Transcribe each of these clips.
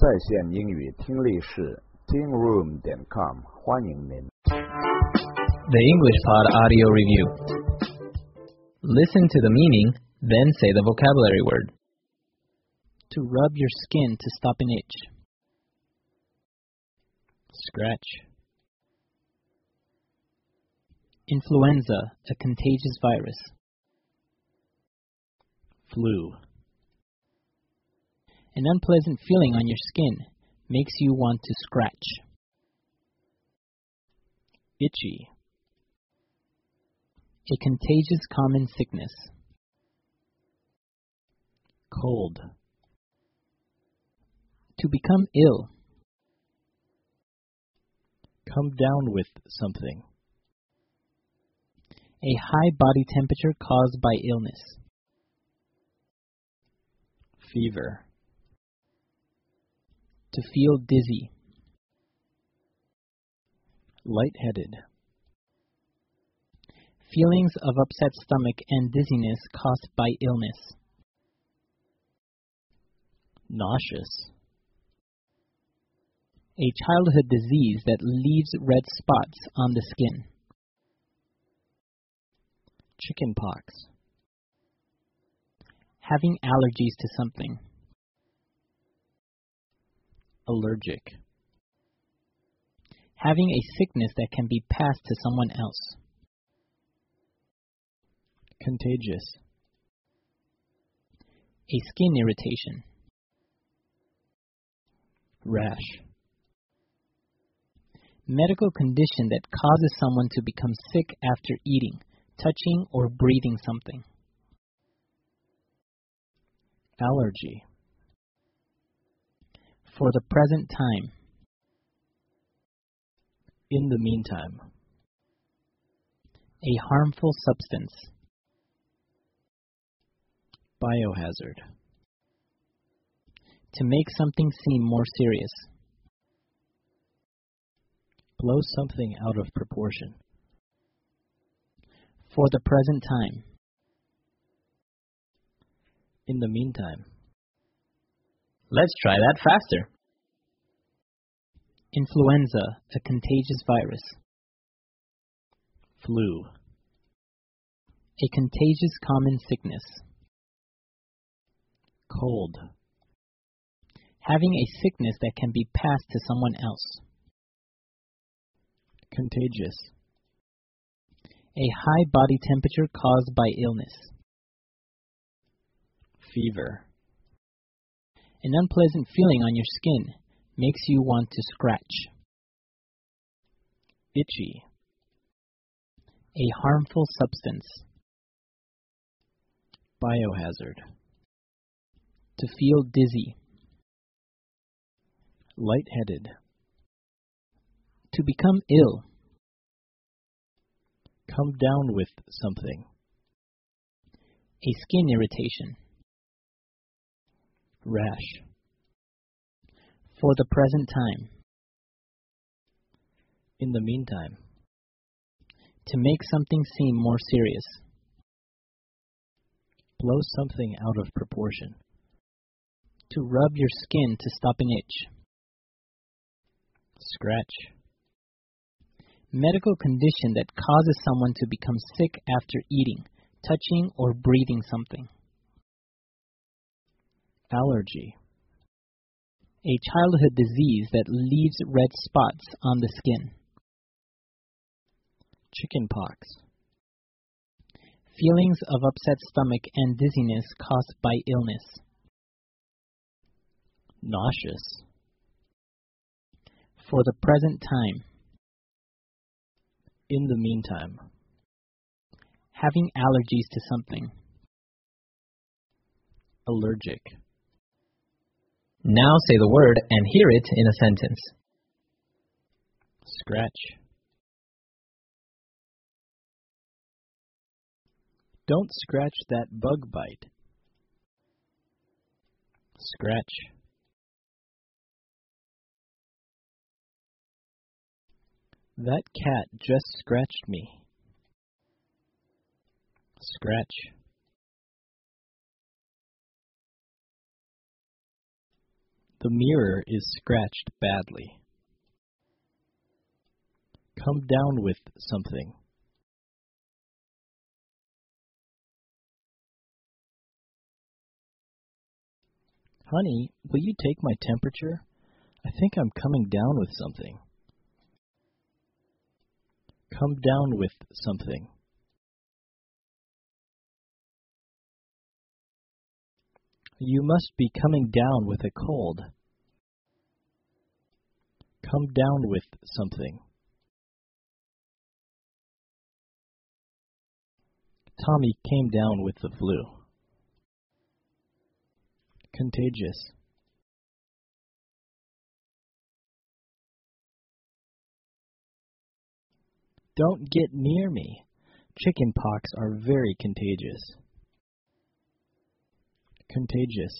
在线英语听力室 tingroom.com 欢迎您。 The English Pod Audio Review. Listen to the meaning, then say the vocabulary word. To rub your skin to stop an itch. Scratch. Influenza, a contagious virus. Flu. An unpleasant feeling on your skin makes you want to scratch. Itchy. A contagious common sickness. Cold. To become ill. Come down with something. A high body temperature caused by illness. Fever. To feel dizzy. Lightheaded. Feelings of upset stomach and dizziness caused by illness. Nauseous. A childhood disease that leaves red spots on the skin. Chickenpox. Having allergies to something. Allergic. Having a sickness that can be passed to someone else. Contagious. A skin irritation. Rash. Medical condition that causes someone to become sick after eating, touching, or breathing something. Allergy. For the present time. In the meantime. A harmful substance. Biohazard. To make something seem more serious. Blow something out of proportion. For the present time. In the meantime. Let's try that faster. Influenza, a contagious virus. Flu. A contagious common sickness. Cold. Having a sickness that can be passed to someone else. Contagious. A high body temperature caused by illness. Fever. An unpleasant feeling on your skin makes you want to scratch. Itchy. A harmful substance. Biohazard. To feel dizzy. Lightheaded. To become ill. Come down with something. A skin irritation. Rash. For the present time. In the meantime. To make something seem more serious. Blow something out of proportion. To rub your skin to stop an itch. Scratch. Medical condition that causes someone to become sick after eating, touching, or breathing something. Allergy. A childhood disease that leaves red spots on the skin. Chickenpox. Feelings of upset stomach and dizziness caused by illness. Nauseous. For the present time. In the meantime. Having allergies to something. Allergic. Now say the word and hear it in a sentence. Scratch. Don't scratch that bug bite. Scratch. That cat just scratched me. Scratch. The mirror is scratched badly. Come down with something. Honey, will you take my temperature? I think I'm coming down with something. Come down with something. You must be coming down with a cold. Come down with something. Tommy came down with the flu. Contagious. Don't get near me. Chicken pox are very contagious. Contagious.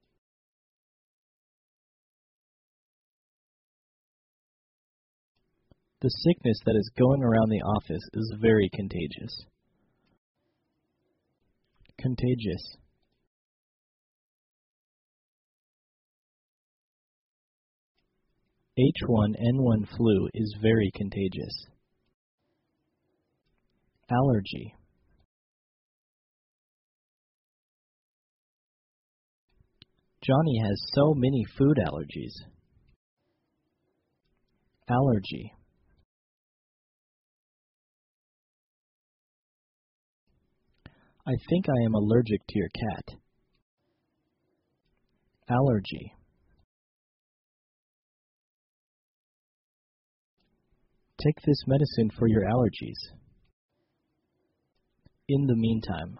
The sickness that is going around the office is very contagious. Contagious. H1N1 flu is very contagious. Allergy. Johnny has so many food allergies. Allergy. I think I am allergic to your cat. Allergy. Take this medicine for your allergies. In the meantime.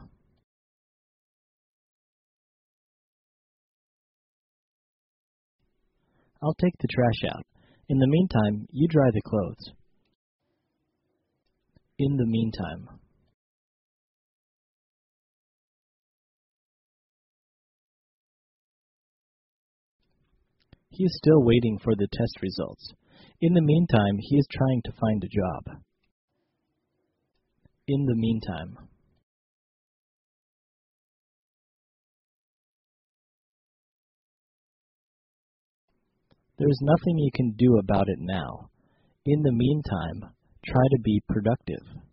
I'll take the trash out. In the meantime, you dry the clothes. In the meantime. He is still waiting for the test results. In the meantime, he is trying to find a job. In the meantime. There is nothing you can do about it now. In the meantime, try to be productive.